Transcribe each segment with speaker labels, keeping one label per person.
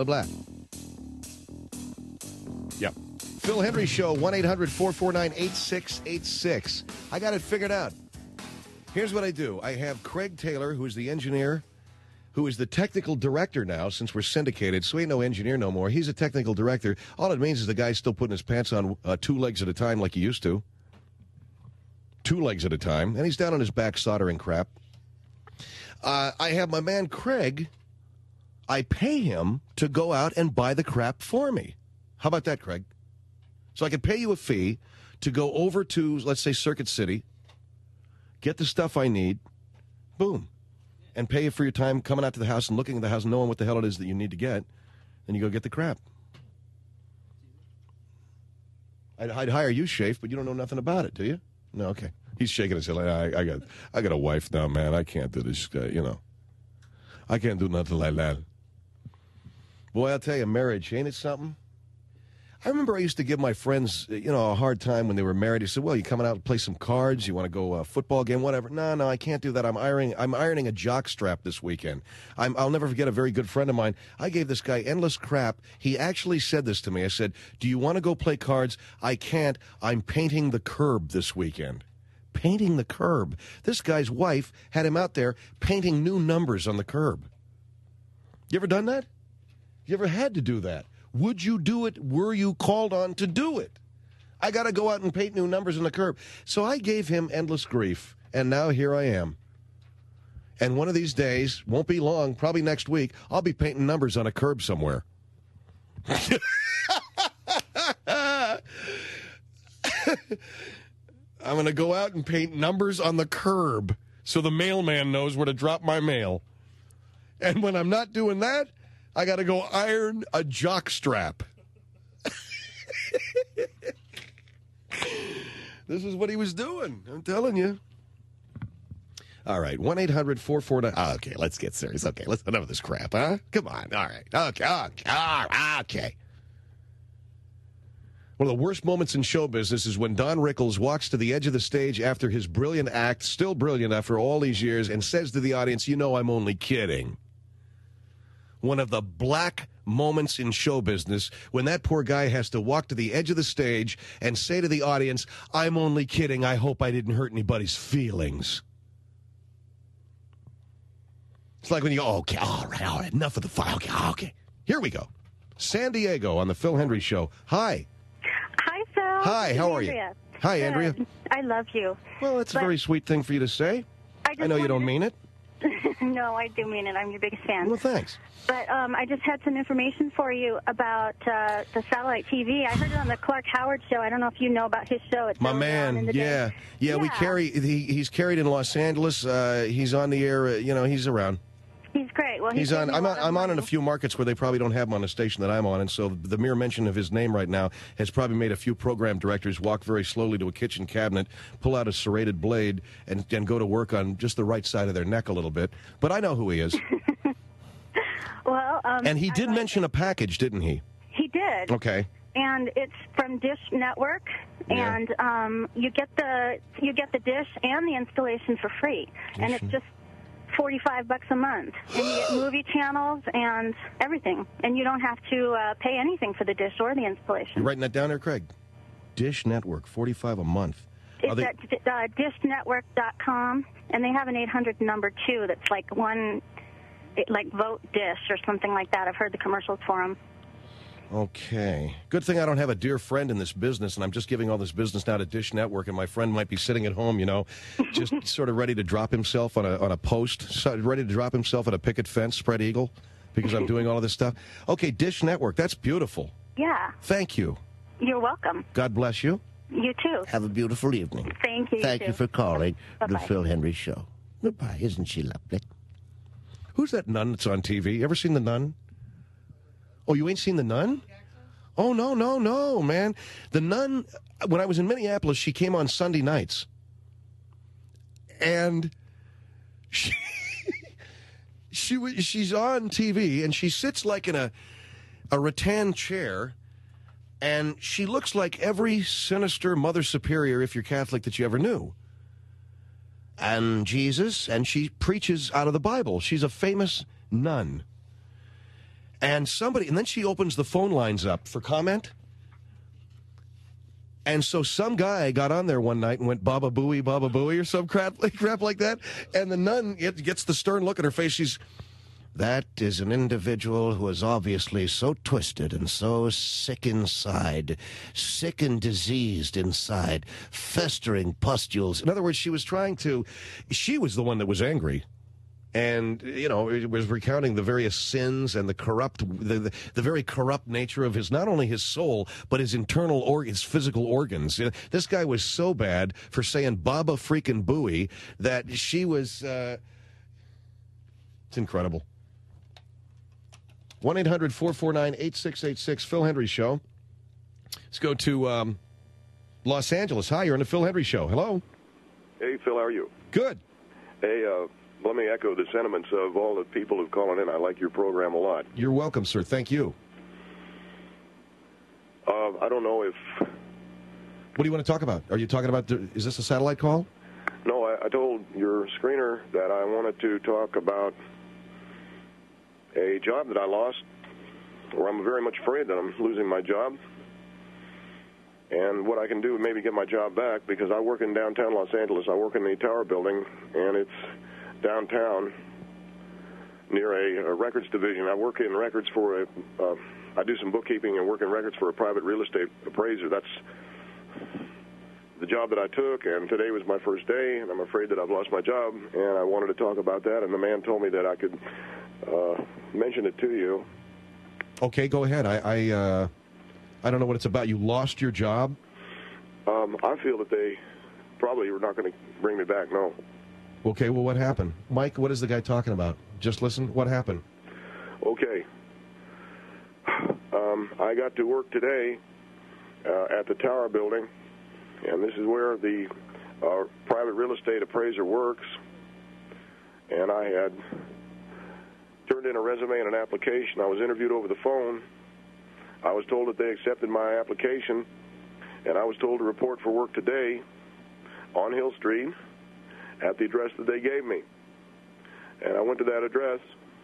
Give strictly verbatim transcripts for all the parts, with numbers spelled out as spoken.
Speaker 1: blah, blah. Yep. Phil Hendry Show, one eight hundred four four nine eight six eight six. I got it figured out. Here's what I do. I have Craig Taylor, who is the engineer, who is the technical director now, since we're syndicated, so he ain't no engineer no more. He's a technical director. All it means is the guy's still putting his pants on uh, two legs at a time like he used to. Two legs at a time. And he's down on his back soldering crap. Uh, I have my man Craig. I pay him to go out and buy the crap for me. How about that, Craig? So I can pay you a fee to go over to, let's say, Circuit City, get the stuff I need, boom, and pay you for your time coming out to the house and looking at the house and knowing what the hell it is that you need to get, and you go get the crap. I'd, I'd hire you, Shafe, but you don't know nothing about it, do you? No, okay. He's shaking his head. Like, I, I got, I got a wife now, man. I can't do this, uh, you know. I can't do nothing like that. Boy, I'll tell you, marriage, ain't it something? I remember I used to give my friends, you know, a hard time when they were married. They said, well, you coming out to play some cards? You want to go a football game? Whatever. No, no, I can't do that. I'm ironing I'm ironing a jock strap this weekend. I'm, I'll never forget a very good friend of mine. I gave this guy endless crap. He actually said this to me. I said, do you want to go play cards? I can't. I'm painting the curb this weekend. Painting the curb. This guy's wife had him out there painting new numbers on the curb. You ever done that? You ever had to do that? Would you do it? Were you called on to do it? I got to go out and paint new numbers on the curb. So I gave him endless grief, and now here I am. And one of these days, won't be long, probably next week, I'll be painting numbers on a curb somewhere. I'm going to go out and paint numbers on the curb so the mailman knows where to drop my mail. And when I'm not doing that, I got to go iron a jock strap. This is what he was doing. I'm telling you. All right, one eight hundred four four nine. Oh, okay, let's get serious. Okay, let's enough of this crap, huh? Come on. All right. Okay, okay, okay. One of the worst moments in show business is when Don Rickles walks to the edge of the stage after his brilliant act, still brilliant after all these years, and says to the audience, you know I'm only kidding. One of the black moments in show business when that poor guy has to walk to the edge of the stage and say to the audience, I'm only kidding. I hope I didn't hurt anybody's feelings. It's like when you go, okay, all right, all right, enough of the file. Okay, okay. Here we go. San Diego on the Phil Hendry Show. Hi.
Speaker 2: Hi, Phil.
Speaker 1: Hi, how are
Speaker 2: Andrea.
Speaker 1: you? Hi,
Speaker 2: Good.
Speaker 1: Andrea.
Speaker 2: I love you.
Speaker 1: Well, that's
Speaker 2: But
Speaker 1: a very sweet thing for you to say.
Speaker 2: I, just
Speaker 1: I know you
Speaker 2: wanted
Speaker 1: don't
Speaker 2: to-
Speaker 1: mean it.
Speaker 2: No, I do mean it. I'm your biggest fan.
Speaker 1: Well, thanks.
Speaker 2: But um, I just had some information for you about uh, the satellite T V. I heard it on the Clark Howard show. I don't know if you know about his show. It's
Speaker 1: My
Speaker 2: going on in
Speaker 1: man,
Speaker 2: the
Speaker 1: yeah.
Speaker 2: day.
Speaker 1: yeah. We
Speaker 2: Yeah.
Speaker 1: carry, he, he's carried in Los Angeles. Uh, he's on the air, uh, you know, he's around.
Speaker 2: He's great. Well,
Speaker 1: He's
Speaker 2: gives
Speaker 1: on.
Speaker 2: me a
Speaker 1: I'm
Speaker 2: lot
Speaker 1: on.
Speaker 2: of
Speaker 1: I'm on in a
Speaker 2: money.
Speaker 1: few markets where they probably don't have him on the station that I'm on, and so the mere mention of his name right now has probably made a few program directors walk very slowly to a kitchen cabinet, pull out a serrated blade, and and go to work on just the right side of their neck a little bit. But I know who he is.
Speaker 2: Well, um,
Speaker 1: And he
Speaker 2: I
Speaker 1: did
Speaker 2: like
Speaker 1: mention
Speaker 2: it.
Speaker 1: a package, didn't he?
Speaker 2: He did.
Speaker 1: Okay.
Speaker 2: And it's from Dish Network,
Speaker 1: Yeah.
Speaker 2: and um, you get the you get the dish and the installation for free, and
Speaker 1: Dish
Speaker 2: it's
Speaker 1: and-
Speaker 2: just forty-five bucks a month, and you get movie channels and everything, and you don't have to uh, pay anything for the dish or the installation.
Speaker 1: You writing that down there, Craig? Dish Network, forty-five a month. Are
Speaker 2: It's
Speaker 1: they-
Speaker 2: at uh, dish network dot com, and they have an eight hundred number too. That's like one, it, like Vote Dish or something like that. I've heard the commercials for them.
Speaker 1: Okay. Good thing I don't have a dear friend in this business, and I'm just giving all this business now to Dish Network, and my friend might be sitting at home, you know, just sort of ready to drop himself on a on a post, so- ready to drop himself at a picket fence, spread eagle, because I'm doing all of this stuff. Okay, Dish Network, that's beautiful.
Speaker 2: Yeah,
Speaker 1: Thank you.
Speaker 2: you're welcome.
Speaker 1: God bless you.
Speaker 2: You too.
Speaker 3: Have a beautiful evening.
Speaker 2: Thank you.
Speaker 3: Thank you
Speaker 2: too.
Speaker 3: for calling the
Speaker 2: Bye-bye.
Speaker 3: Phil Hendry Show. Goodbye. Isn't she lovely?
Speaker 1: Who's that nun that's on T V? You ever seen The Nun? Oh, you ain't seen The Nun? Oh, no, no, no, man. The Nun, when I was in Minneapolis, she came on Sunday nights. And she, she wa- she's on T V, and she sits like in a, a rattan chair, and she looks like every sinister Mother Superior, if you're Catholic, that you ever knew. And Jesus, and she preaches out of the Bible. She's a famous nun. And somebody, and then she opens the phone lines up for comment. And so some guy got on there one night and went, Baba Booey, Baba Booey, or some crap, crap like that. And the nun it gets the stern look at her face. She's, that is an individual who is obviously so twisted and so sick inside, sick and diseased inside, festering pustules. In other words, she was trying to, she was the one that was angry. And, you know, it was recounting the various sins and the corrupt, the, the, the very corrupt nature of his, not only his soul, but his internal, or his physical organs. You know, this guy was so bad for saying Baba freaking Booey that she was, uh, it's incredible. one eight hundred four four nine eight six eight six, Phil Hendry Show. Let's go to um, Los Angeles. Hi, you're on the Phil Hendry Show. Hello.
Speaker 4: Hey, Phil, how are you?
Speaker 1: Good.
Speaker 4: Hey, uh, let me echo the sentiments of all the people who've called in. I like your program a lot.
Speaker 1: You're welcome, sir. Thank you.
Speaker 4: Uh, I don't know if...
Speaker 1: What do you want to talk about? Are you talking about, the, is this a satellite call?
Speaker 4: No, I, I told your screener that I wanted to talk about a job that I lost, or I'm very much afraid that I'm losing my job, and what I can do to maybe get my job back, because I work in downtown Los Angeles. I work in the Tower Building, and it's downtown near a, a records division. I work in records for a, uh, I do some bookkeeping and work in records for a private real estate appraiser. That's the job that I took, and today was my first day, and I'm afraid that I've lost my job, and I wanted to talk about that, and the man told me that I could uh, mention it to you.
Speaker 1: Okay, go ahead. I I, uh, I don't know what it's about. You lost your job?
Speaker 4: Um, I feel that they probably were not going to bring me back, no.
Speaker 1: Okay, well, what happened? Mike, what is the guy talking about? Just listen. What happened?
Speaker 4: Okay. Um, I got to work today uh, at the Tower Building, and this is where the uh, private real estate appraiser works, and I had turned in a resume and an application. I was interviewed over the phone. I was told that they accepted my application, and I was told to report for work today on Hill Street at the address that they gave me. And I went to that address,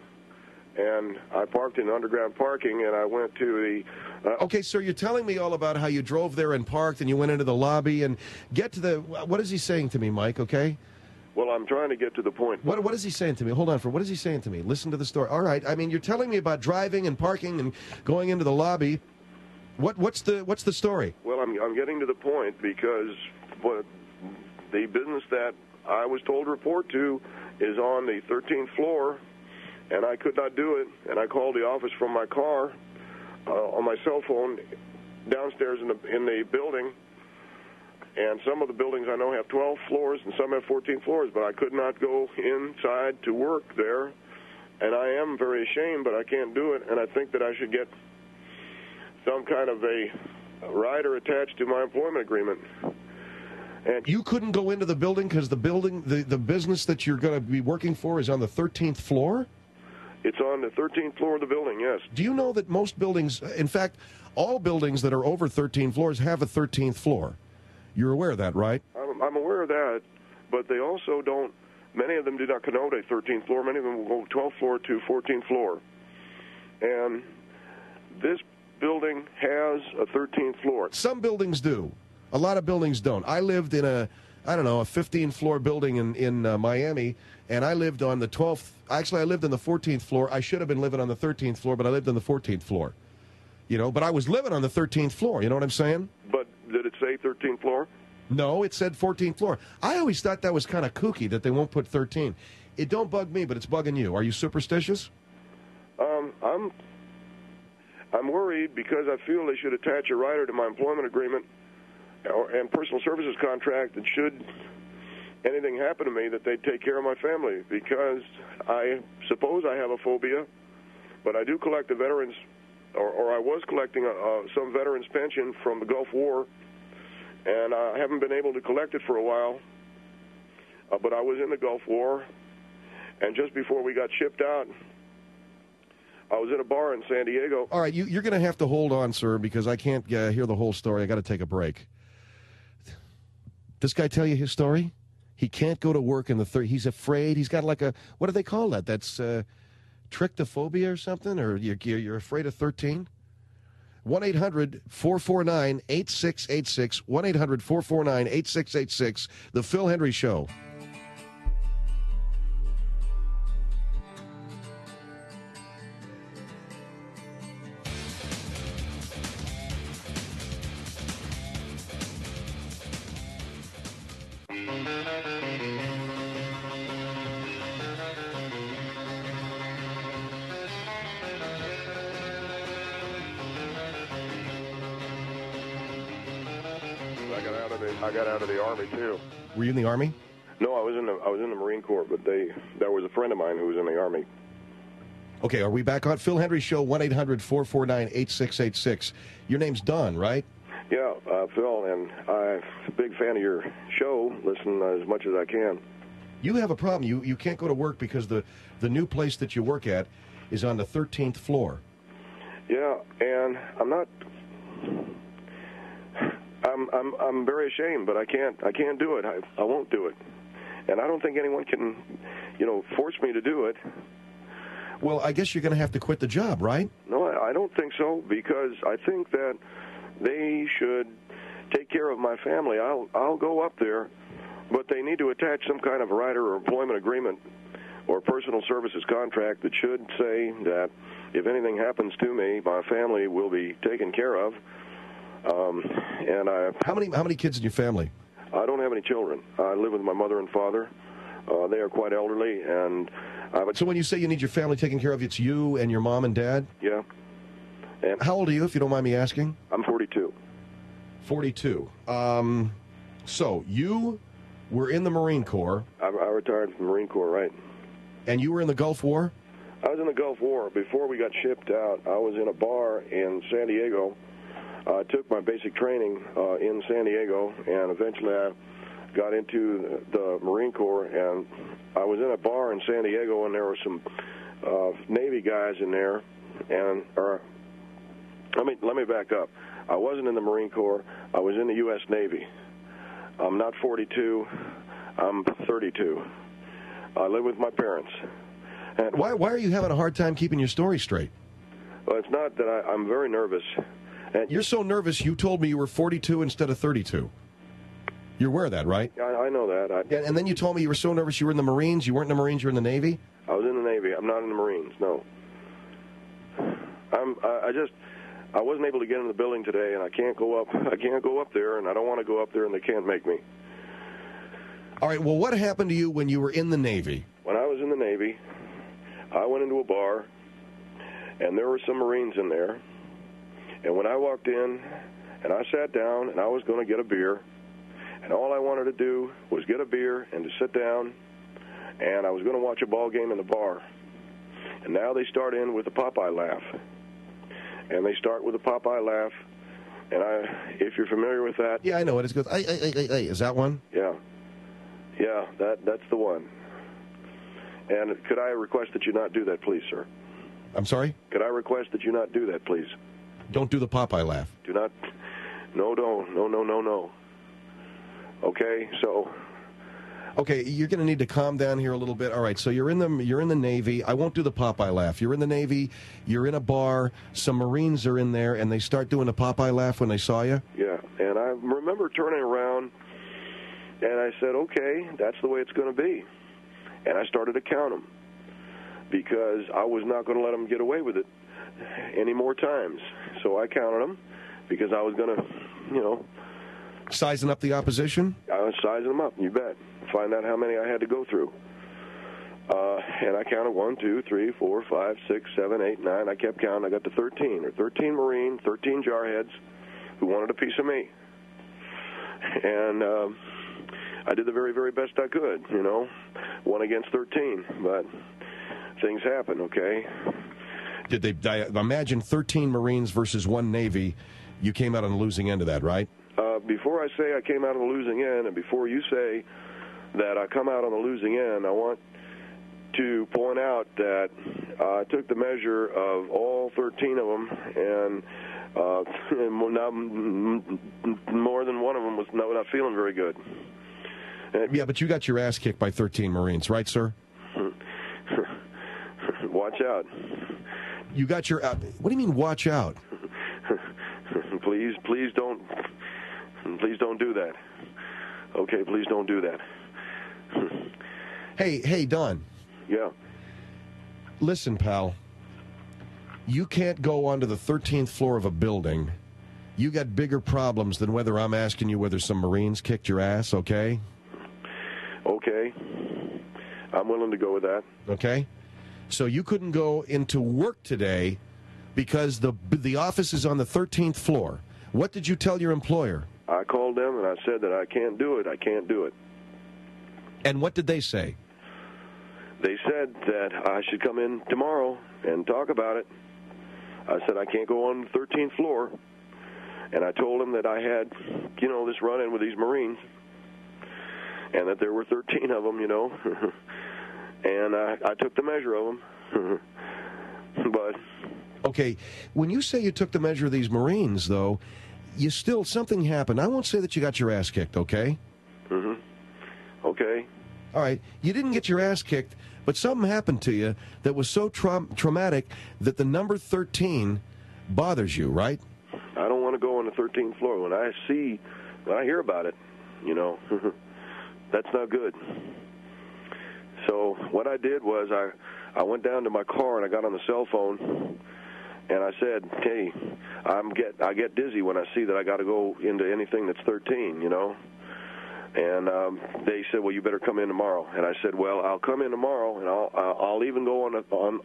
Speaker 4: and I parked in underground parking, and I went to the... Uh,
Speaker 1: okay, sir, you're telling me all about how you drove there and parked, and you went into the lobby, and get to the... What is he saying to me, Mike, okay?
Speaker 4: Well, I'm trying to get to the point.
Speaker 1: What, what is he saying to me? Hold on, for what is he saying to me? Listen to the story. All right, I mean, you're telling me about driving and parking and going into the lobby. What, what's the what's the story?
Speaker 4: Well, I'm, I'm getting to the point because what the business that I was told to report to is on the thirteenth floor, and I could not do it, and I called the office from my car uh, on my cell phone downstairs in the in the building, and some of the buildings I know have twelve floors and some have fourteen floors, but I could not go inside to work there, and I am very ashamed, but I can't do it, and I think that I should get some kind of a rider attached to my employment agreement. And
Speaker 1: you couldn't go into the building because the building, the, the business that you're going to be working for is on the thirteenth floor?
Speaker 4: It's on the thirteenth floor of the building, yes.
Speaker 1: Do you know that most buildings, in fact, all buildings that are over thirteen floors have a thirteenth floor? You're aware of that, right?
Speaker 4: I'm, I'm aware of that, but they also don't, many of them do not connote a thirteenth floor. Many of them will go twelfth floor to fourteenth floor. And this building has a thirteenth floor.
Speaker 1: Some buildings do. A lot of buildings don't. I lived in a, I don't know, a fifteen-floor building in, in uh, Miami, and I lived on the twelfth. Actually, I lived on the fourteenth floor. I should have been living on the thirteenth floor, but I lived on the fourteenth floor. You know, but I was living on the thirteenth floor. You know what I'm saying?
Speaker 4: But did it say thirteenth floor?
Speaker 1: No, it said fourteenth floor. I always thought that was kind of kooky that they won't put thirteen. It don't bug me, but it's bugging you. Are you superstitious?
Speaker 4: Um, I'm, I'm worried because I feel they should attach a rider to my employment agreement or, and personal services contract that should anything happen to me that they'd take care of my family, because I suppose I have a phobia, but I do collect the veterans, or, or I was collecting a, uh, some veterans pension from the Gulf War, and I haven't been able to collect it for a while, uh, but I was in the Gulf War, and just before we got shipped out, I was in a bar in San Diego.
Speaker 1: All right, you, you're going to have to hold on, sir, because I can't uh, hear the whole story. I got to take a break. This guy tell you his story? He can't go to work in the third. He's afraid. He's got like a, what do they call that? That's uh, trichtophobia or something, or you're, you're afraid of thirteen? one eight hundred four four nine eight six eight six. one eight hundred four four nine eight six eight six. The Phil Hendry Show.
Speaker 4: I got out of the I got out of the Army too.
Speaker 1: Were you in the Army?
Speaker 4: No, I was in the I was in the Marine Corps, but they there was a friend of mine who was in the Army.
Speaker 1: Okay, are we back on? Phil Hendry Show, one eight hundred four four nine eight six eight six. Your name's Don, right?
Speaker 4: Yeah, uh, Phil, and I'm a big fan of your show. Listen as much as I can.
Speaker 1: You have a problem. You you can't go to work because the, the new place that you work at is on the thirteenth floor.
Speaker 4: Yeah, and I'm not. I'm I'm I'm very ashamed, but I can't I can't do it. I I won't do it, and I don't think anyone can, you know, force me to do it.
Speaker 1: Well, I guess you're going to have to quit the job, right?
Speaker 4: No, I, I don't think so, because I think that they should take care of my family. I'll I'll go up there, but they need to attach some kind of rider or employment agreement or personal services contract that should say that if anything happens to me, my family will be taken care of. Um, and I
Speaker 1: how many how many kids in your family?
Speaker 4: I don't have any children. I live with my mother and father. Uh, they are quite elderly, and I would.
Speaker 1: So when you say you need your family taken care of, it's you and your mom and dad?
Speaker 4: Yeah. And
Speaker 1: how old are you, if you don't mind me asking?
Speaker 4: I'm forty-two.
Speaker 1: forty-two. Um, so you were in the Marine Corps.
Speaker 4: I, I retired from the Marine Corps, right?
Speaker 1: And you were in the Gulf War?
Speaker 4: I was in the Gulf War. Before we got shipped out, I was in a bar in San Diego. I took my basic training uh, in San Diego, and eventually I got into the Marine Corps, and I was in a bar in San Diego, and there were some uh, Navy guys in there, and or let me let me back up. I wasn't in the Marine Corps. I was in the U S Navy. I'm not forty-two. I'm thirty-two. I live with my parents. And
Speaker 1: why why are you having a hard time keeping your story straight?
Speaker 4: Well, it's not that I, I'm very nervous. And
Speaker 1: you're so nervous, you told me you were forty-two instead of thirty-two. You're aware of that, right?
Speaker 4: I, I know that. I,
Speaker 1: yeah, and then you told me you were so nervous you were in the Marines. You weren't in the Marines, you were in the Navy?
Speaker 4: I was in the Navy. I'm not in the Marines, no. I'm, I, I just, I wasn't able to get in the building today, and I can't go up. I can't go up there, and I don't want to go up there, and they can't make me.
Speaker 1: All right, well, what happened to you when you were in the Navy?
Speaker 4: When I was in the Navy, I went into a bar, and there were some Marines in there. And when I walked in, and I sat down, and I was going to get a beer, and all I wanted to do was get a beer and to sit down, and I was going to watch a ball game in the bar. And now they start in with the Popeye laugh. And they start with the Popeye laugh, and I, if you're familiar with that.
Speaker 1: Yeah, I know it. It goes, ay, ay, ay, ay, ay. Is that one?
Speaker 4: Yeah. Yeah, that that's the one. And could I request that you not do that, please, sir?
Speaker 1: I'm sorry?
Speaker 4: Could I request that you not do that, please?
Speaker 1: Don't do the Popeye laugh.
Speaker 4: Do not. No, don't. No, no, no, no. Okay, so.
Speaker 1: Okay, you're going to need to calm down here a little bit. All right, so you're in the you're in the Navy. I won't do the Popeye laugh. You're in the Navy. You're in a bar. Some Marines are in there, and they start doing the Popeye laugh when they saw you.
Speaker 4: Yeah, and I remember turning around, and I said, "Okay, that's the way it's going to be." And I started to count them because I was not going to let them get away with it any more times. So I counted them because I was going to, you know.
Speaker 1: Sizing up the opposition?
Speaker 4: I was sizing them up, you bet. Find out how many I had to go through. Uh, and I counted one, two, three, four, five, six, seven, eight, nine. I kept counting. I got to thirteen, or thirteen Marine, thirteen jarheads who wanted a piece of me. And uh, I did the very, very best I could, you know, one against thirteen. But things happen, okay?
Speaker 1: Did they? I imagine thirteen Marines versus one Navy. You came out on the losing end of that, right?
Speaker 4: Uh, before I say I came out on the losing end, and before you say that I come out on the losing end, I want to point out that uh, I took the measure of all thirteen of them, and, uh, and not, more than one of them was not, not feeling very good. And
Speaker 1: yeah, but you got your ass kicked by thirteen Marines, right, sir?
Speaker 4: Watch watch out.
Speaker 1: You got your... Uh, what do you mean, watch out?
Speaker 4: Please, please don't... Please don't do that. Okay, please don't do that.
Speaker 1: Hey, hey, Don.
Speaker 4: Yeah.
Speaker 1: Listen, pal. You can't go onto the thirteenth floor of a building. You got bigger problems than whether I'm asking you whether some Marines kicked your ass, okay?
Speaker 4: Okay. I'm willing to go with that.
Speaker 1: Okay? So you couldn't go into work today because the the office is on the thirteenth floor. What did you tell your employer?
Speaker 4: I called them and I said that I can't do it. I can't do it.
Speaker 1: And what did they say?
Speaker 4: They said that I should come in tomorrow and talk about it. I said I can't go on the thirteenth floor. And I told them that I had, you know, this run-in with these Marines. And that there were thirteen of them, you know. And I, I took the measure of them. But...
Speaker 1: Okay, when you say you took the measure of these Marines, though, you still, something happened. I won't say that you got your ass kicked, okay?
Speaker 4: Mm-hmm. Okay.
Speaker 1: All right, you didn't get your ass kicked, but something happened to you that was so tra- traumatic that the number thirteen bothers you, right?
Speaker 4: I don't want to go on the thirteenth floor. When I see, when I hear about it, you know, that's not good. So what I did was I, I went down to my car and I got on the cell phone and I said, hey, I'm get I get dizzy when I see that I got to go into anything that's thirteen, you know. And um, they said, well, you better come in tomorrow. And I said, well, I'll come in tomorrow, and I'll I'll, I'll even go on the, on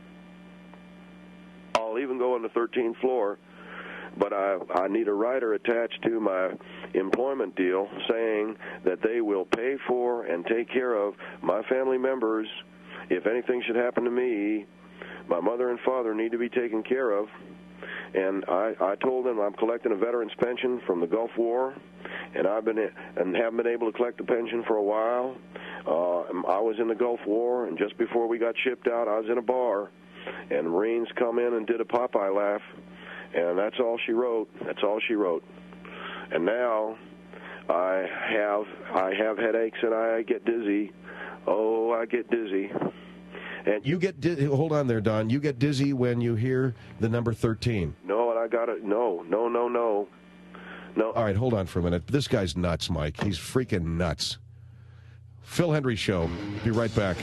Speaker 4: I'll even go on the thirteenth floor, but I I need a rider attached to my employment deal saying that they will pay for and take care of my family members if anything should happen to me. My mother and father need to be taken care of. And I, I told them I'm collecting a veteran's pension from the Gulf War, and I've been and haven't been able to collect a pension for a while. Uh, I was in the Gulf War, and just before we got shipped out, I was in a bar, and Marines come in and did a Popeye laugh, and that's all she wrote. That's all she wrote. And now I have I have headaches and I get dizzy. Oh, I get dizzy. And
Speaker 1: you get di- hold on there, Don. You get dizzy when you hear the number thirteen.
Speaker 4: No, and I got it. No, no, no, no, no.
Speaker 1: All right, hold on for a minute. This guy's nuts, Mike. He's freaking nuts. Phil Hendry Show. Be right back.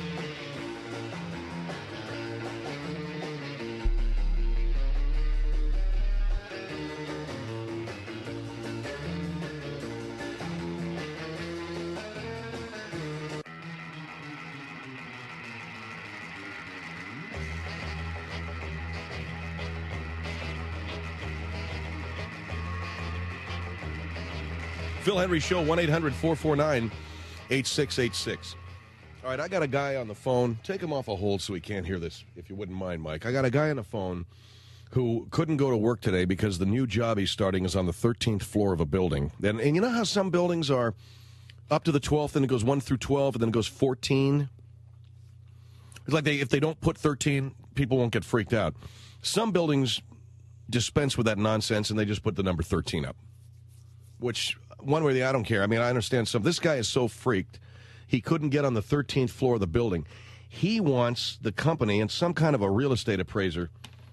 Speaker 1: Phil Hendry Show, one eight hundred four four nine eight six eight six. All right, I got a guy on the phone. Take him off a hold so he can't hear this, if you wouldn't mind, Mike. I got a guy on the phone who couldn't go to work today because the new job he's starting is on the thirteenth floor of a building. And, and you know how some buildings are up to the twelfth, and it goes one through twelve, and then it goes fourteen? It's like they, if they don't put thirteen, people won't get freaked out. Some buildings dispense with that nonsense, and they just put the number thirteen up, which... One way or the other, I don't care. I mean, I understand some. This guy is so freaked, he couldn't get on the thirteenth floor of the building. He wants the company and some kind of a real estate appraiser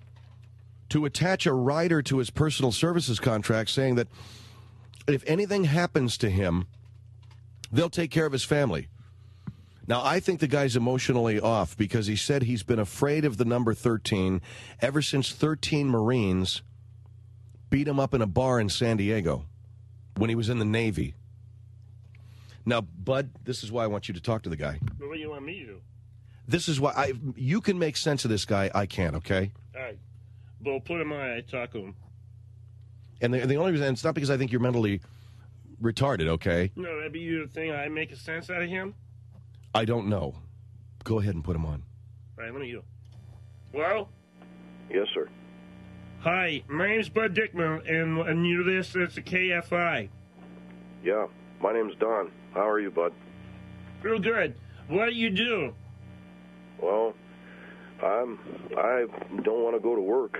Speaker 1: to attach a rider to his personal services contract saying that if anything happens to him, they'll take care of his family. Now, I think the guy's emotionally off because he said he's been afraid of the number thirteen ever since thirteen Marines beat him up in a bar in San Diego when he was in the Navy. Now, Bud, this is why I want you to talk to the guy.
Speaker 5: What do you want me to do?
Speaker 1: This is why I. You can make sense of this guy. I can't, okay?
Speaker 5: All right. Well, put him on. I talk to him.
Speaker 1: And the, the only reason, and it's not because I think you're mentally retarded, okay?
Speaker 5: No, that'd be you thing. I make a sense out of him?
Speaker 1: I don't know. Go ahead and put him on.
Speaker 5: All right, let me go. Well?
Speaker 4: Yes, sir.
Speaker 5: Hi, my name's Bud Dickman, and, and you're this, it's a K F I.
Speaker 4: Yeah, my name's Don. How are you, Bud?
Speaker 5: Real good. What do you do?
Speaker 4: Well, I'm, I don't want to go to work.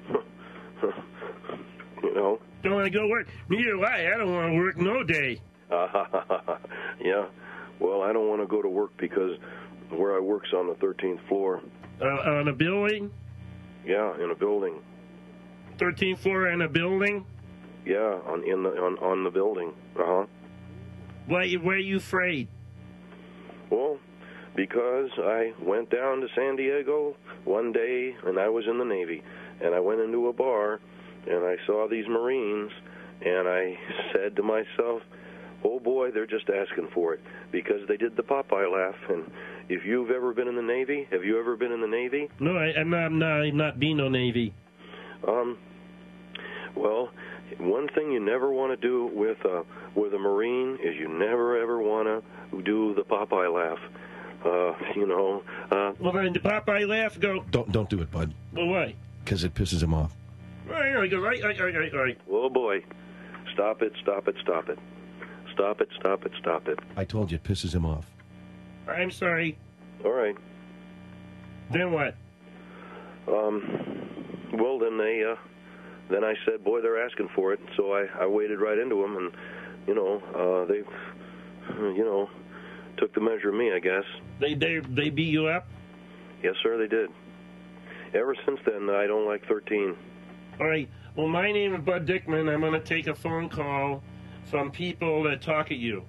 Speaker 4: You know?
Speaker 5: Don't want to go to work? Neither do I. I don't want to work no day.
Speaker 4: Yeah. Well, I don't want to go to work because where I work's on the thirteenth floor.
Speaker 5: Uh, on a building?
Speaker 4: Yeah, in a building.
Speaker 5: thirteenth floor in a building?
Speaker 4: Yeah, on in the on, on the building. Uh huh.
Speaker 5: Why, why are you afraid?
Speaker 4: Well, because I went down to San Diego one day, and I was in the Navy, and I went into a bar, and I saw these Marines, and I said to myself, oh boy, they're just asking for it, because they did the Popeye laugh. And if you've ever been in the Navy, have you ever been in the Navy?
Speaker 5: No, I, I'm not. I'm not, I'm not being no Navy.
Speaker 4: Um. Well, one thing you never want to do with a with a Marine is you never ever want to do the Popeye laugh. Uh, you know. Uh,
Speaker 5: Well, then the Popeye laugh go.
Speaker 1: Don't don't do it, bud,
Speaker 5: Well, why?
Speaker 1: because it pisses him off.
Speaker 5: Well, you know, he goes, I, I, I, I, I.
Speaker 4: oh boy, stop it! Stop it! Stop it! Stop it! Stop it! Stop it!
Speaker 1: I told you it pisses him off.
Speaker 5: I'm sorry.
Speaker 4: All right.
Speaker 5: Then what?
Speaker 4: Um. Well, then they. Uh, then I said, boy, they're asking for it. So I, I waded right into them, and you know, uh, they, you know, took the measure of me, I guess.
Speaker 5: They they they beat you up?
Speaker 4: Yes, sir, they did. Ever since then, I don't like thirteen.
Speaker 5: All right. Well, my name is Bud Dickman. I'm going to take a phone call from people that talk at you.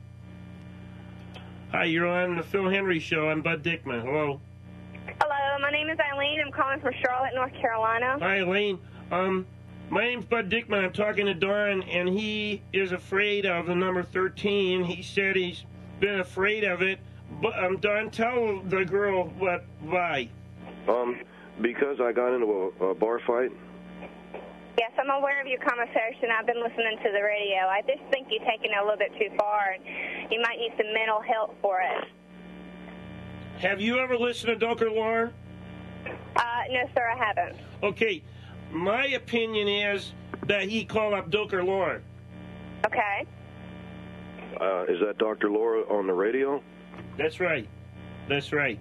Speaker 5: Hi, you're on the Phil Henry Show. I'm Bud Dickman. Hello.
Speaker 6: Hello, my name is Eileen. I'm calling from Charlotte, North Carolina.
Speaker 5: Hi, Elaine. Um, my name's Bud Dickman. I'm talking to Don, and he is afraid of the number thirteen. He said he's been afraid of it. But um, Don, tell the girl what why.
Speaker 4: Um, because I got into a, a bar fight.
Speaker 6: Yes, I'm aware of your conversation. I've been listening to the radio. I just think you're taking it a little bit too far, and you might need some mental help for it.
Speaker 5: Have you ever listened to Doker Lore?
Speaker 6: Uh, no, sir, I haven't.
Speaker 5: Okay, my opinion is that he called up Doker Lore.
Speaker 6: Okay.
Speaker 4: Uh, is that Doctor Laura on the radio?
Speaker 5: That's right. That's right.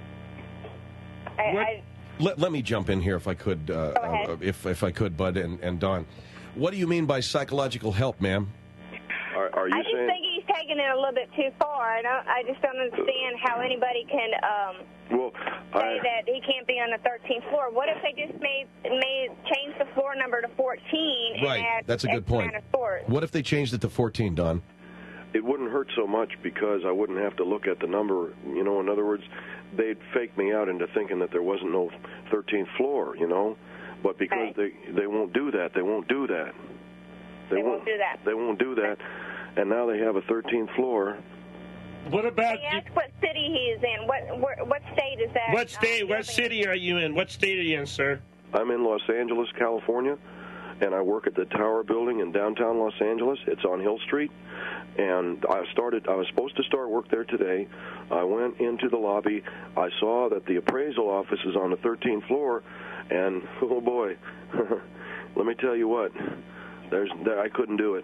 Speaker 6: I,
Speaker 5: What-
Speaker 6: I,
Speaker 1: Let, let me jump in here if I could, uh,
Speaker 6: Go ahead.
Speaker 1: uh, if if I could, Bud and, and Don. What do you mean by psychological help, ma'am?
Speaker 4: Are, are you
Speaker 6: I just
Speaker 4: saying?
Speaker 6: think he's taking it a little bit too far. I don't. I just don't understand how anybody can um,
Speaker 4: Well,
Speaker 6: say
Speaker 4: I,
Speaker 6: that he can't be on the thirteenth floor. What if they just made made change the floor number to fourteen? And
Speaker 1: Right,
Speaker 6: add
Speaker 1: that's a good
Speaker 6: X
Speaker 1: point.
Speaker 6: amount of floors?
Speaker 1: What if they changed it to fourteen, Don?
Speaker 4: it wouldn't hurt so much because I wouldn't have to look at the number. You know, in other words, they'd fake me out into thinking that there wasn't no thirteenth floor. You know, but because
Speaker 6: Right.
Speaker 4: they they won't do that, they won't do that.
Speaker 6: They won't do that.
Speaker 4: They won't do that. And now they have a thirteenth floor.
Speaker 5: What about
Speaker 6: He asked what city he is in. What where, what state is that?
Speaker 5: what state?
Speaker 6: uh,
Speaker 5: What
Speaker 6: building?
Speaker 5: city are you in? What state are you in, sir?
Speaker 4: I'm in Los Angeles, California, and I work at the Tower Building in downtown Los Angeles. It's on Hill Street, and I started. I was supposed to start work there today. I went into the lobby. I saw that the appraisal office is on the thirteenth floor, and oh boy, let me tell you what, there's there, I couldn't do it.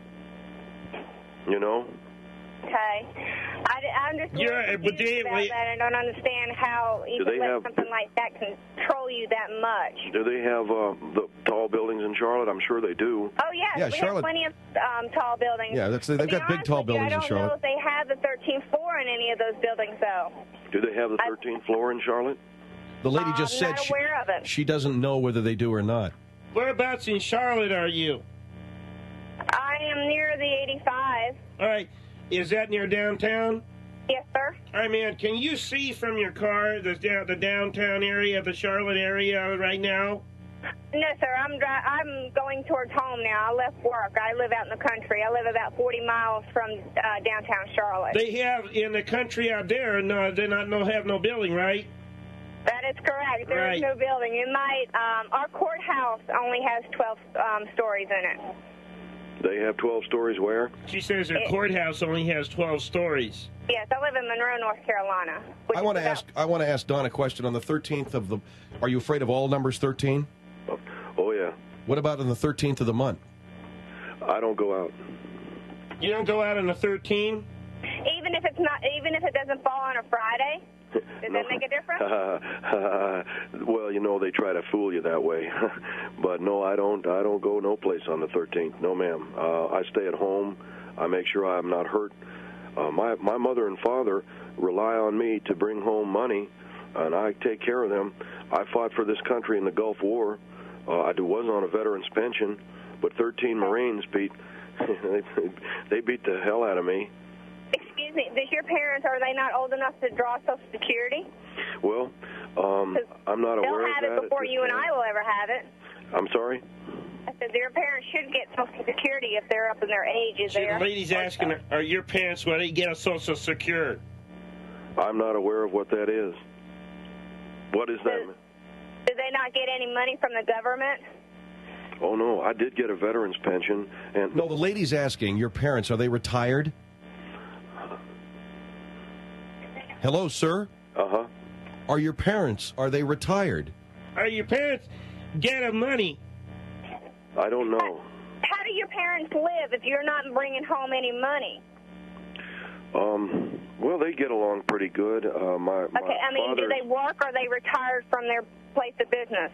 Speaker 4: You know.
Speaker 6: Okay. I, I'm just a
Speaker 5: Yeah,
Speaker 6: little
Speaker 5: but
Speaker 6: confused
Speaker 5: they-
Speaker 6: about
Speaker 5: wait.
Speaker 6: that. I don't understand how you
Speaker 4: Do
Speaker 6: can
Speaker 4: they
Speaker 6: let
Speaker 4: have-
Speaker 6: something like that control you that much.
Speaker 4: Do they have uh, the tall buildings in Charlotte? I'm sure they do.
Speaker 6: Oh, yes.
Speaker 1: Yeah,
Speaker 6: we
Speaker 1: Charlotte-
Speaker 6: have plenty of um, tall buildings.
Speaker 1: Yeah, that's they've
Speaker 6: To be
Speaker 1: got big
Speaker 6: honest
Speaker 1: tall
Speaker 6: with you,
Speaker 1: buildings in
Speaker 6: I don't
Speaker 1: Charlotte.
Speaker 6: know if they have the thirteenth floor in any of those buildings, though.
Speaker 4: Do they have the
Speaker 6: I-
Speaker 4: thirteenth floor in Charlotte?
Speaker 1: The lady
Speaker 6: I'm
Speaker 1: just said
Speaker 6: not
Speaker 1: she,
Speaker 6: aware of it.
Speaker 1: she doesn't know whether they do or not.
Speaker 5: Whereabouts in Charlotte are you?
Speaker 6: I am near the eighty-five.
Speaker 5: All right. Is that near downtown?
Speaker 6: Yes, sir.
Speaker 5: All right, man. Can you see from your car the the downtown area, the Charlotte area right now?
Speaker 6: No, sir. I'm dri- I'm going towards home now. I left work. I live out in the country. I live about forty miles from uh, downtown Charlotte.
Speaker 5: They have in the country out there. No, they not no have no building, right?
Speaker 6: That is correct. There is
Speaker 5: Right.
Speaker 6: no building. It might. Um, our courthouse only has twelve um, stories in it.
Speaker 4: They have twelve stories where?
Speaker 5: She says her
Speaker 6: It-
Speaker 5: courthouse only has twelve stories.
Speaker 6: Yes, I live in Monroe, North Carolina. which
Speaker 1: I
Speaker 6: is
Speaker 1: want to
Speaker 6: about-
Speaker 1: ask. I want to ask Don a question on the thirteenth of the. Are you afraid of all numbers thirteen?
Speaker 4: Oh, oh yeah.
Speaker 1: What about on the thirteenth of the month?
Speaker 4: I don't go out.
Speaker 5: You don't go out on the thirteen?
Speaker 6: Even if it's not, even if it doesn't fall on a Friday, does
Speaker 4: No.
Speaker 6: that make a difference?
Speaker 4: Well, you know they try to fool you that way, but no, I don't. I don't go no place on the thirteenth. No, ma'am. Uh, I stay at home. I make sure I'm not hurt. Uh, my my mother and father rely on me to bring home money, and I take care of them. I fought for this country in the Gulf War. Uh, I was on a veteran's pension, but thirteen Marines beat they, they beat the hell out of me.
Speaker 6: Excuse me, does your parents, are they not old enough to draw Social Security?
Speaker 4: Well, um, I'm not aware of that.
Speaker 6: They'll have it before you and I will ever have it.
Speaker 4: I'm sorry?
Speaker 6: I said your parents should get Social Security if they're up in their age. Is
Speaker 5: See,
Speaker 6: there?
Speaker 5: the lady's asking, are your parents, will they get a Social Security?
Speaker 4: I'm not aware of what that is. What is that?
Speaker 6: Do they not get any money from the government?
Speaker 4: Oh, no, I did get a veteran's pension. And
Speaker 1: No, the lady's asking, your parents, are they retired? Hello, sir?
Speaker 4: Uh-huh.
Speaker 1: Are your parents, are they retired?
Speaker 5: Are your parents getting money?
Speaker 4: I don't know.
Speaker 6: How do your parents live if you're not bringing home any money?
Speaker 4: Um, well, they get along pretty good. Uh, my, my
Speaker 6: Okay, I mean,
Speaker 4: father,
Speaker 6: do they work or are they retired from their place of business?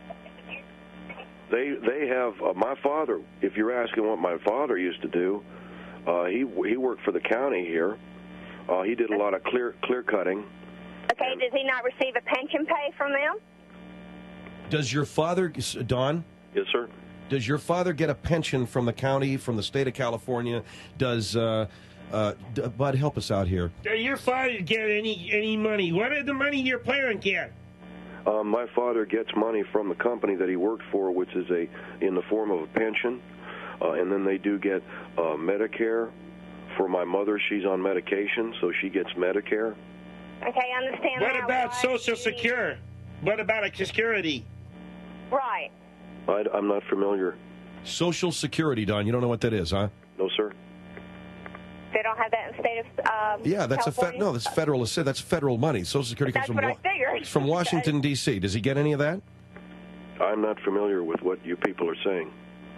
Speaker 4: They they have uh, my father. If you're asking what my father used to do, uh, he he worked for the county here. Uh, he did a lot of clear clear cutting.
Speaker 6: Okay, does he not receive a pension pay from them?
Speaker 1: Does your father, Don?
Speaker 4: Yes, sir.
Speaker 1: Does your father get a pension from the county, from the state of California? Does, uh, uh, D- Bud, help us out here.
Speaker 5: Does your father get any any money? What did the money your parents get?
Speaker 4: Um, my father gets money from the company that he worked for, which is a in the form of a pension, uh, and then they do get uh, Medicare. For my mother, she's on medication, so she gets Medicare.
Speaker 6: Okay, I understand
Speaker 5: What
Speaker 6: that.
Speaker 5: about
Speaker 6: right?
Speaker 5: Social Security? What about a security?
Speaker 6: Right.
Speaker 4: I, I'm not familiar.
Speaker 1: Social Security, Don. You don't know what that is, huh?
Speaker 4: No, sir.
Speaker 6: They don't have that in the state of um,
Speaker 1: Yeah, that's
Speaker 6: California?
Speaker 1: a fe- no. That's federal. That's federal money. Social Security comes
Speaker 6: That's
Speaker 1: from
Speaker 6: what I
Speaker 1: Wa-
Speaker 6: figured.
Speaker 1: it's from Washington D C. Does he get any of that?
Speaker 4: I'm not familiar with what you people are saying.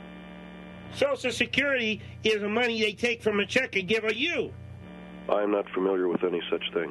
Speaker 5: Social Security is the money they take from a check and give to you.
Speaker 4: I'm not familiar with any such thing.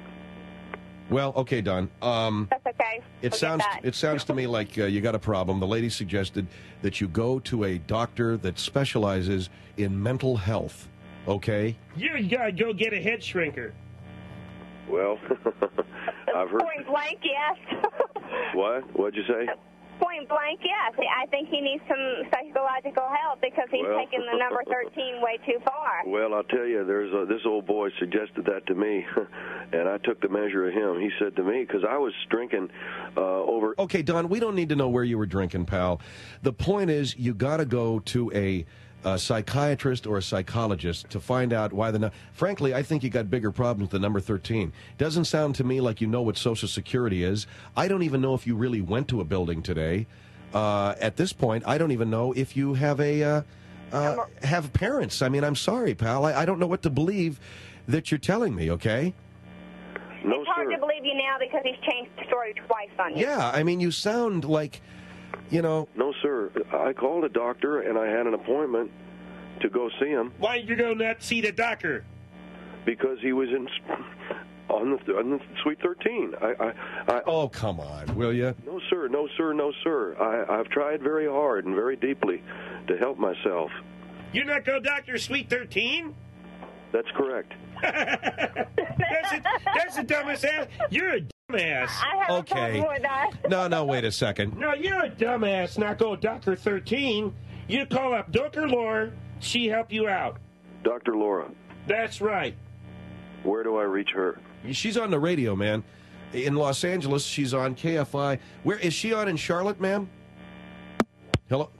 Speaker 1: Well, okay, Don. Um,
Speaker 6: That's okay.
Speaker 1: it
Speaker 6: Forget
Speaker 1: sounds
Speaker 6: that.
Speaker 1: it sounds to me like uh, you got a problem. The lady suggested that you go to a doctor that specializes in mental health. Okay.
Speaker 5: You gotta go get a head shrinker.
Speaker 4: Well, I've heard.
Speaker 6: Point blank, yes.
Speaker 4: What? What'd you say?
Speaker 6: Point blank, yes. I think he needs some psychological help because he's
Speaker 4: Well.
Speaker 6: taking the number thirteen way too far.
Speaker 4: Well, I'll tell you, there's a, this old boy suggested that to me, and I took the measure of him. He said to me, because I was drinking uh, over.
Speaker 1: Okay, Don. We don't need to know where you were drinking, pal. The point is, you got to go to a. a psychiatrist or a psychologist to find out why the... Frankly, I think you got bigger problems than number thirteen. Doesn't sound to me like you know what Social Security is. I don't even know if you really went to a building today. Uh, at this point, I don't even know if you have a uh, uh, have parents. I mean, I'm sorry, pal. I, I don't know what to believe that you're telling me, okay?
Speaker 4: No,
Speaker 6: It's hard
Speaker 4: sir.
Speaker 6: to believe you now because he's changed the story twice on you.
Speaker 1: Yeah, I mean, you sound like, you know...
Speaker 4: No, sir. I called a doctor, and I had an appointment to go see him
Speaker 5: Why you go not see the doctor?
Speaker 4: because he was in on the, on the Suite thirteen. I, I, I,
Speaker 1: Oh, come on, will you?
Speaker 4: No, sir. No, sir. No, sir. I, I've tried very hard and very deeply to help myself.
Speaker 5: You not go doctor Suite thirteen?
Speaker 4: That's correct.
Speaker 5: That's, a, that's the dumbest ass. You're a dumbass.
Speaker 6: I have
Speaker 1: Okay.
Speaker 6: a problem with that.
Speaker 1: No, no, wait a second.
Speaker 5: No, you're a dumbass. Not go doctor thirteen. You call up Doctor Laura. She help you out.
Speaker 4: Doctor Laura,
Speaker 5: That's right.
Speaker 4: where do I reach her?
Speaker 1: She's on the radio, man. In Los Angeles, she's on K F I. Where is she on in Charlotte, ma'am? Hello?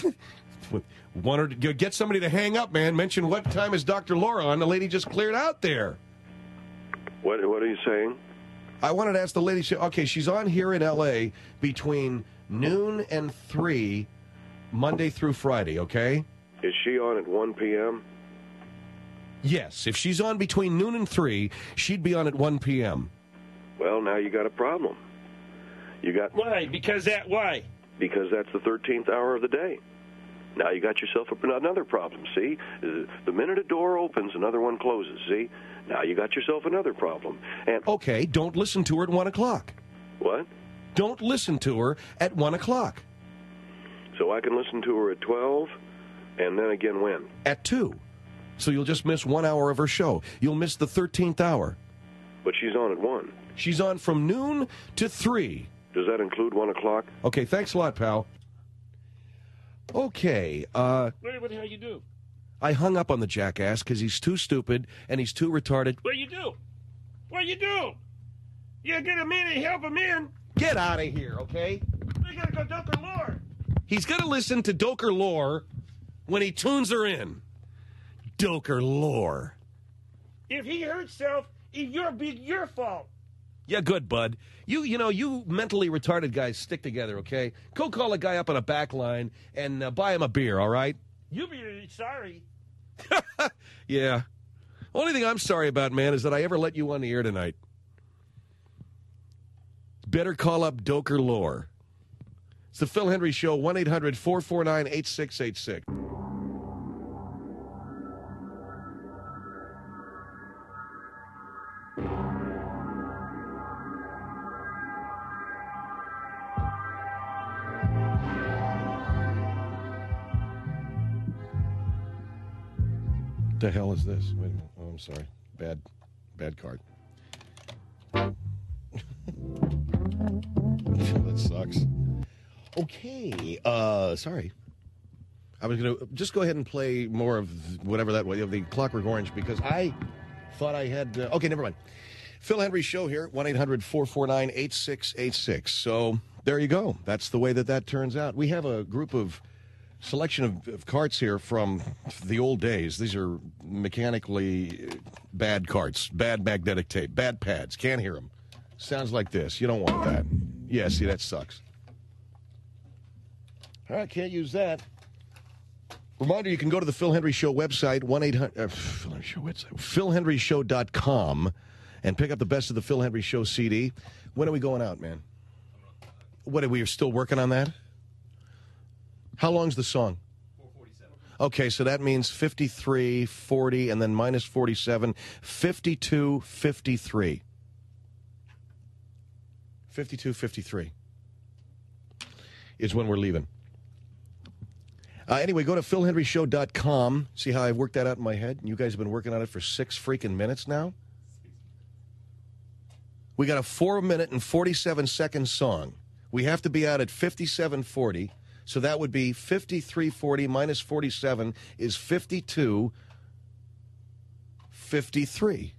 Speaker 1: Want her to get somebody to hang up, man. Mention what time is Doctor Laura on. The lady just cleared out there.
Speaker 4: What What are you saying?
Speaker 1: I wanted to ask the lady. She, okay, she's on here in L A between noon and three, Monday through Friday, okay?
Speaker 4: Is she on at one p.m.?
Speaker 1: Yes. If she's on between noon and three, she'd be on at one p.m.
Speaker 4: Well, now you got a problem. You got
Speaker 5: Why? Because that. Why?
Speaker 4: because that's the thirteenth hour of the day. Now you got yourself another problem. See, the minute a door opens, another one closes. See, now you got yourself another problem. And
Speaker 1: Okay, don't listen to her at one o'clock.
Speaker 4: what?
Speaker 1: Don't listen to her at one o'clock.
Speaker 4: So I can listen to her at twelve, and then again when?
Speaker 1: At two. So you'll just miss one hour of her show. You'll miss the thirteenth hour.
Speaker 4: But she's on at one.
Speaker 1: She's on from noon to three.
Speaker 4: Does that include one o'clock?
Speaker 1: Okay, thanks a lot, pal. Okay, uh...
Speaker 5: What, what the hell you do?
Speaker 1: I hung up on the jackass because he's too stupid and he's too retarded.
Speaker 5: What you do? What you do? You get a minute, help him in.
Speaker 1: Get out of here, okay?
Speaker 5: We gotta go Doker Lore.
Speaker 1: He's going to listen to Doker Lore when he tunes her in. Doker Lore.
Speaker 5: If he hurts himself, it's your big your fault.
Speaker 1: Yeah, good, bud. You you know, you mentally retarded guys stick together, okay? Go call a guy up on a back line and uh, buy him a beer, all right?
Speaker 5: You be sorry.
Speaker 1: Yeah. Only thing I'm sorry about, man, is that I ever let you on the air tonight. Better call up Doker Lore. It's the Phil Hendry Show, one eight hundred four four nine eight six eight six. The hell is this? Wait a minute. Oh, I'm sorry. Bad, bad card. That sucks. Okay. Uh, sorry. I was going to just go ahead and play more of whatever that was, of the Clockwork Orange, because I thought I had... Uh, okay, never mind. Phil Hendry Show here, one eight hundred four four nine eight six eight six. So there you go. That's the way that that turns out. We have a group of... selection of, of carts here from the old days. These are mechanically bad carts, bad magnetic tape, bad pads. Can't hear them. Sounds like this. You don't want that. Yeah, see, that sucks. All right, can't use that. Reminder, you can go to the Phil Hendry Show website, one eight hundred, uh, Phil Hendry Show website, phil hendry show dot com, and pick up the best of the Phil Hendry Show C D. When are we going out, man? What, are we still working on that? How long's the song? four forty-seven. Okay, so that means fifty-three, forty, and then minus forty-seven, fifty-two, fifty-three. fifty-two, fifty-three is when we're leaving. Uh, anyway, go to phil hendry show dot com. See how I worked that out in my head? You guys have been working on it for six freaking minutes now? We got a four minute and forty-seven second song. We have to be out at fifty-seven forty. So that would be fifty-three forty minus forty-seven is fifty-two fifty-three.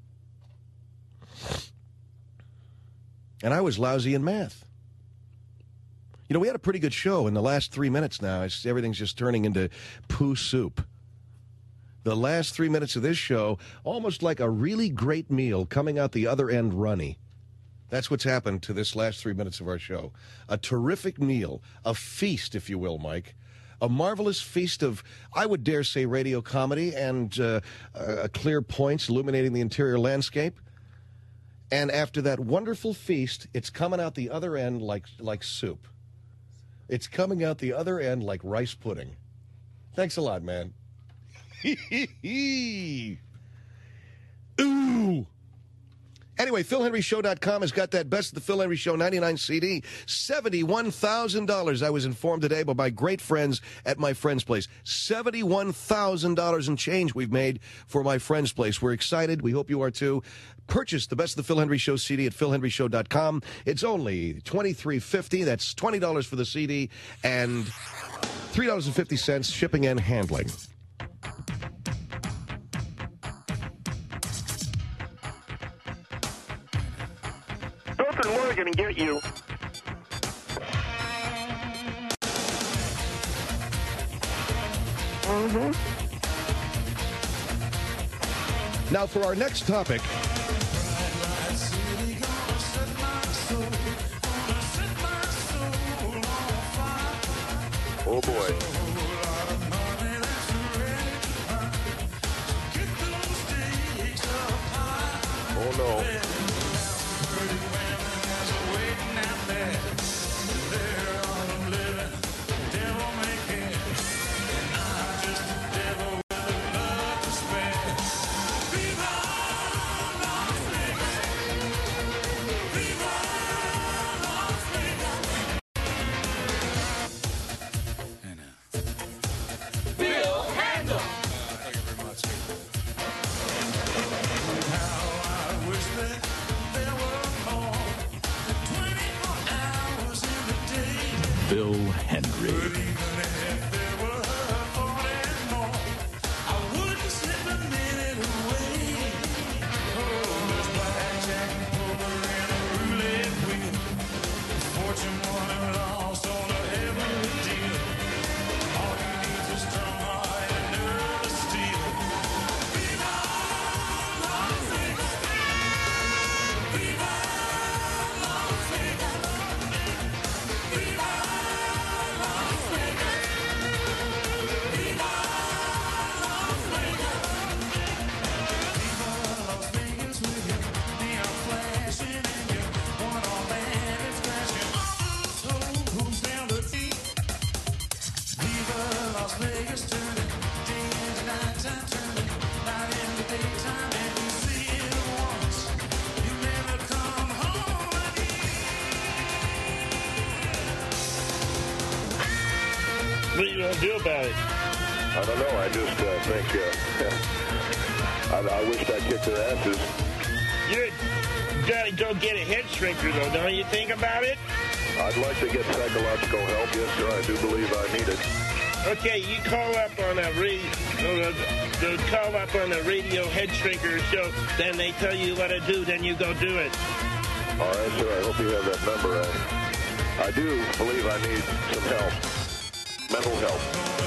Speaker 1: And I was lousy in math. You know, we had a pretty good show in the last three minutes now. It's, everything's just turning into poo soup. The last three minutes of this show, almost like a really great meal coming out the other end runny. That's what's happened to this last three minutes of our show. A terrific meal, a feast, if you will, Mike. A marvelous feast of, I would dare say, radio comedy and uh, uh, clear points illuminating the interior landscape. And after that wonderful feast, it's coming out the other end like like soup. It's coming out the other end like rice pudding. Thanks a lot, man. Ooh. Anyway, phil hendry show dot com has got that Best of the Phil Hendry Show ninety-nine C D. seventy-one thousand dollars, I was informed today by my great friends at my friend's place. seventy-one thousand dollars in change we've made for my friend's place. We're excited. We hope you are too. Purchase the Best of the Phil Hendry Show C D at phil hendry show dot com. It's only twenty-three fifty. That's twenty dollars for the C D and three dollars and fifty cents shipping and handling.
Speaker 4: Doker Lore gonna get you.
Speaker 2: Mm-hmm.
Speaker 1: Now for our next topic.
Speaker 4: Oh boy. Oh no.
Speaker 7: Bill Hendry.
Speaker 5: What are you going to do about it?
Speaker 4: I don't know. I just uh, think uh, I, I wish I kicked their asses.
Speaker 5: You're gotta go get a head shrinker, though, don't you think about it?
Speaker 4: I'd like to get psychological help. Yes, sir. I do believe I need it.
Speaker 5: Okay, you call up on a radio, uh, call up on a radio head shrinker show. Then they tell you what to do. Then you go do it.
Speaker 4: All right, sir. I hope you have that number. I, I do believe I need some help. Mental help.